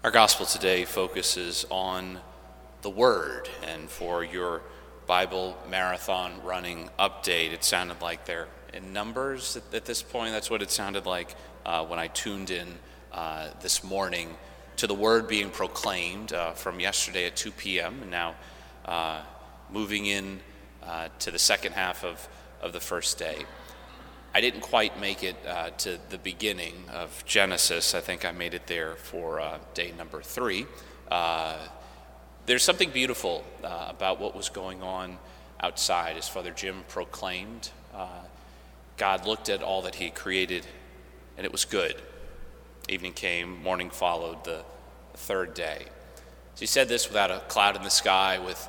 Our gospel today focuses on the Word, and for your Bible marathon running update, it sounded like they're in numbers at this point. That's what it sounded like when I tuned in this morning to the Word being proclaimed from yesterday at 2 p.m. and now moving in to the second half of the first day. I didn't quite make it to the beginning of Genesis. I think I made it there for day number 3. There's something beautiful about what was going on outside. As Father Jim proclaimed, God looked at all that he created, and it was good. Evening came, morning followed, the third day. So he said this without a cloud in the sky, with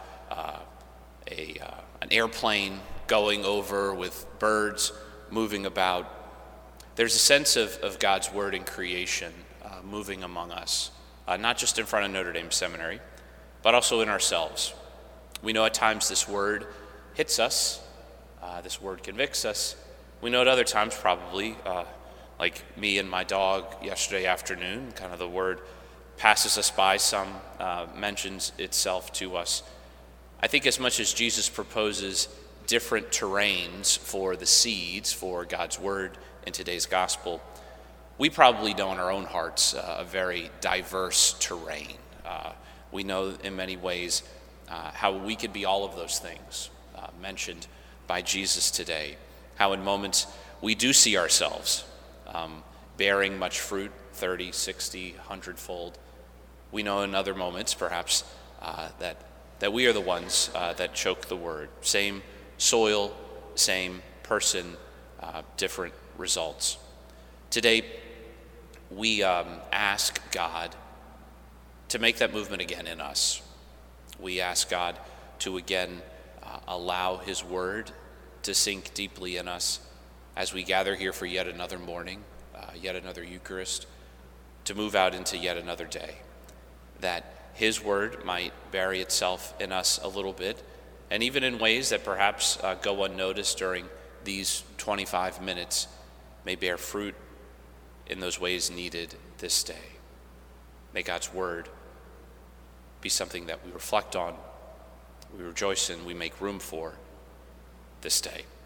an airplane going over, with birds moving about. There's a sense of God's word in creation moving among us, not just in front of Notre Dame Seminary, but also in ourselves. We know at times this word hits us, this word convicts us. We know at other times, probably, like me and my dog yesterday afternoon, kind of the word passes us by, some mentions itself to us. I think as much as Jesus proposes different terrains for the seeds for God's word in today's gospel, we probably know in our own hearts a very diverse terrain. We know in many ways how we could be all of those things mentioned by Jesus today, how in moments we do see ourselves bearing much fruit, 30, 60, 100-fold. We know in other moments perhaps that we are the ones that choke the word. Same soil, same person, different results. Today, we ask God to make that movement again in us. We ask God to again allow his word to sink deeply in us as we gather here for yet another morning, yet another Eucharist, to move out into yet another day, that his word might bury itself in us a little bit, and even in ways that perhaps go unnoticed during these 25 minutes, may bear fruit in those ways needed this day. May God's word be something that we reflect on, we rejoice in, we make room for this day.